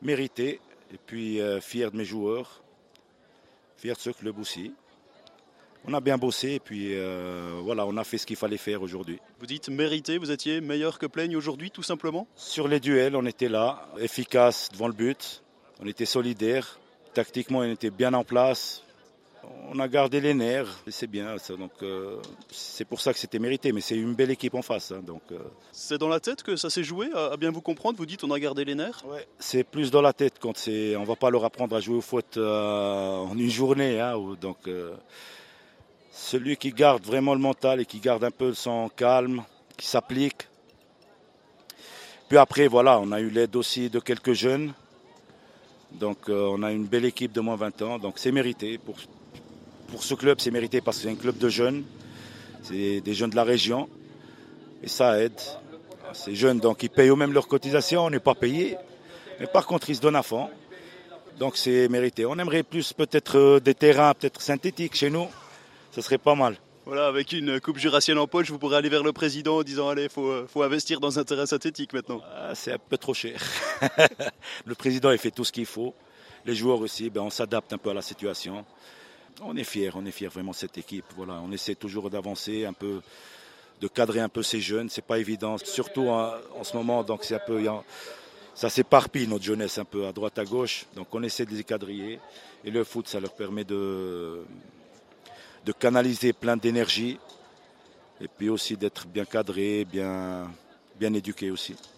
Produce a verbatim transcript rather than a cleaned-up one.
Mérité, et puis euh, fier de mes joueurs, fier de ce club aussi. On a bien bossé et puis euh, voilà, on a fait ce qu'il fallait faire aujourd'hui. Vous dites mérité, vous étiez meilleur que Plaigne aujourd'hui tout simplement? Sur les duels, on était là, efficace devant le but, on était solidaires, tactiquement on était bien en place. On a gardé les nerfs, et c'est bien. Ça, donc, euh, c'est pour ça que c'était mérité, mais c'est une belle équipe en face. Hein, donc, euh. C'est dans la tête que ça s'est joué, à bien vous comprendre? Vous dites on a gardé les nerfs? Ouais, c'est plus dans la tête. Quand c'est, on ne va pas leur apprendre à jouer au foot euh, en une journée. Hein, où, donc, euh, celui qui garde vraiment le mental et qui garde un peu son calme, qui s'applique. Puis après, voilà, on a eu l'aide aussi de quelques jeunes. Donc euh, on a une belle équipe de moins vingt ans. Donc c'est mérité. Pour, pour ce club, c'est mérité parce que c'est un club de jeunes. C'est des jeunes de la région. Et ça aide. Ces jeunes, donc, ils payent eux-mêmes leurs cotisations. On n'est pas payé. Mais par contre, ils se donnent à fond. Donc c'est mérité. On aimerait plus peut-être euh, des terrains peut-être synthétiques chez nous. Ce serait pas mal. Voilà, avec une coupe jurassienne en poche, vous pourrez aller vers le président en disant allez, il faut, faut investir dans un terrain synthétique maintenant. Ah, c'est un peu trop cher. Le président, il fait tout ce qu'il faut. Les joueurs aussi, ben, on s'adapte un peu à la situation. On est fiers, on est fiers vraiment de cette équipe. Voilà, on essaie toujours d'avancer un peu, de cadrer un peu ces jeunes. C'est pas évident, surtout en, en ce moment. Donc c'est un peu, ça s'éparpille notre jeunesse un peu à droite à gauche. Donc on essaie de les quadriller. Et le foot, ça leur permet de de canaliser plein d'énergie et puis aussi d'être bien cadré, bien, bien éduqué aussi.